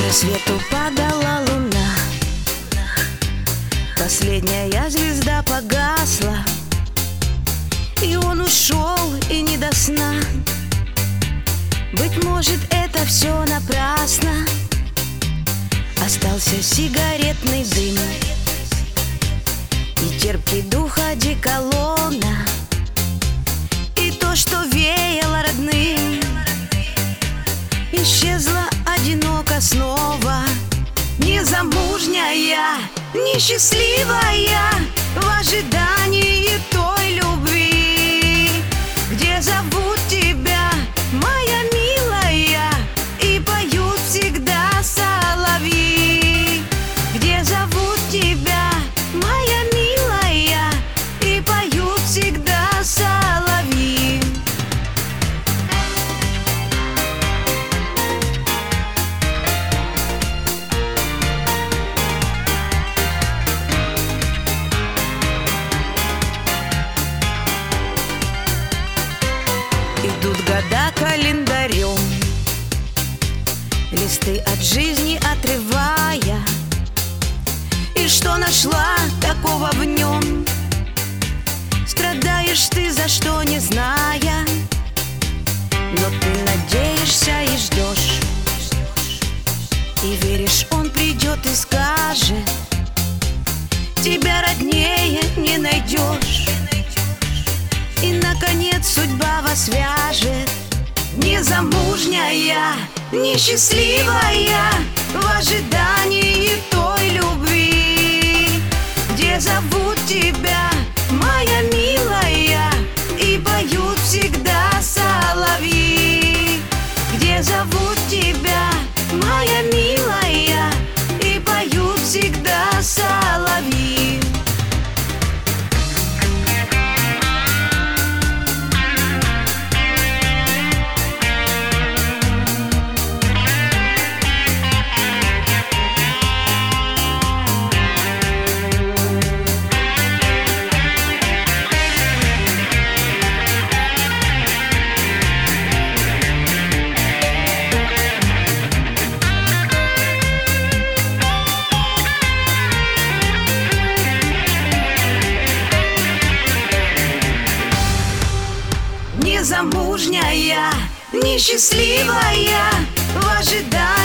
свету падала луна, последняя звезда погасла, и он ушел, и не до сна. Быть может, это все напрасно. Остался сигаретный дым и терпкий дух одеколона, и то, что веяло родным, исчезла одиноко снова. Незамужняя, несчастливая, в ожидании той любви, где зовут тебя, моя милая, и поют всегда соловьи. Где зовут тебя, моя милая, и поют всегда соловьи. Идут года календарем, листы от жизни отрывая. И что нашла такого в нем? Страдаешь ты, за что не зная, но ты надеешься и ждешь, и веришь, он придет и скажет: тебя роднее не найдешь. И, наконец, судьба вас свяжет. Незамужняя, несчастливая, в ожидании той любви, где зовут тебя, моя милая, и поют всегда соловьи. Где зовут тебя, моя милая, и поют всегда соловьи. Незамужняя, несчастливая, в ожидании